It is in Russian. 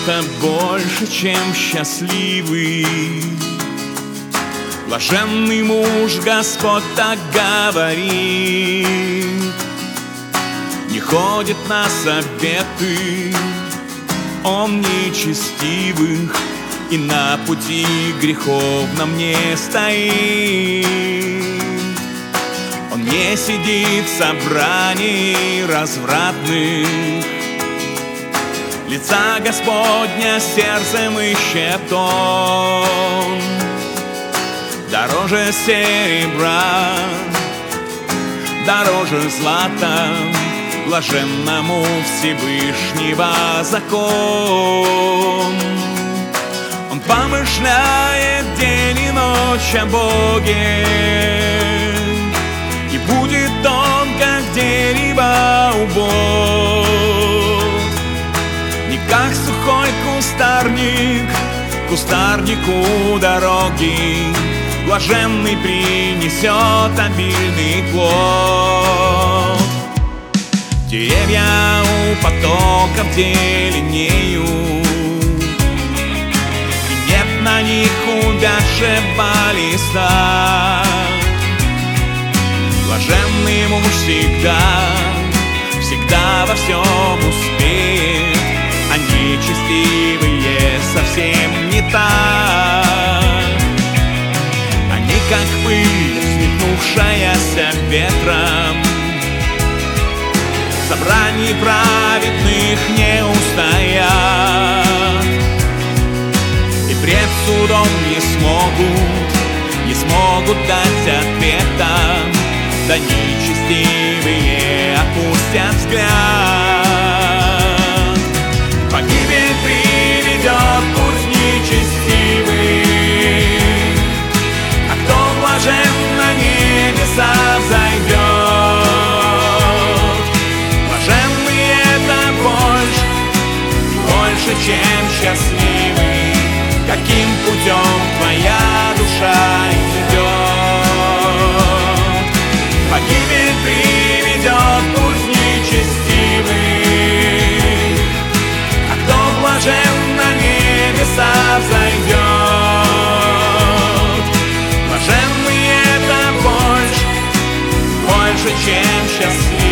это больше, чем счастливый. Блаженный муж, Господь так говорит, не ходит на советы он нечестивых, и на пути греховном не стоит. Он не сидит в собрании развратных, лица Господня сердцем ищет он. Дороже серебра, дороже злата блаженному Всевышнего закон. Он помышляет день и ночь о Боге, и будет он, как дерево убог, не как сухой кустарник, кустарнику дороги. Блаженный принесет обильный плод. Деревья у потоков зеленеют, и нет на них увядшего листа. Блаженный муж всегда, всегда во всем успеет, а нечестивые совсем не так. Они как пыль, взметнувшаяся ветром, в собрании праведных не устоят, и пред судом не смогут дать ответа, да нечестивые опустят взгляд. Погибель приведет путь нечестивый, а кто блажен на небеса взойдет. Блаженный это больше, чем счастливый, каким путем твоя душа идет. Погибель приведет путь нечестивый, а кто блажен на небеса взойдет. Блаженный это больше, чем счастливый.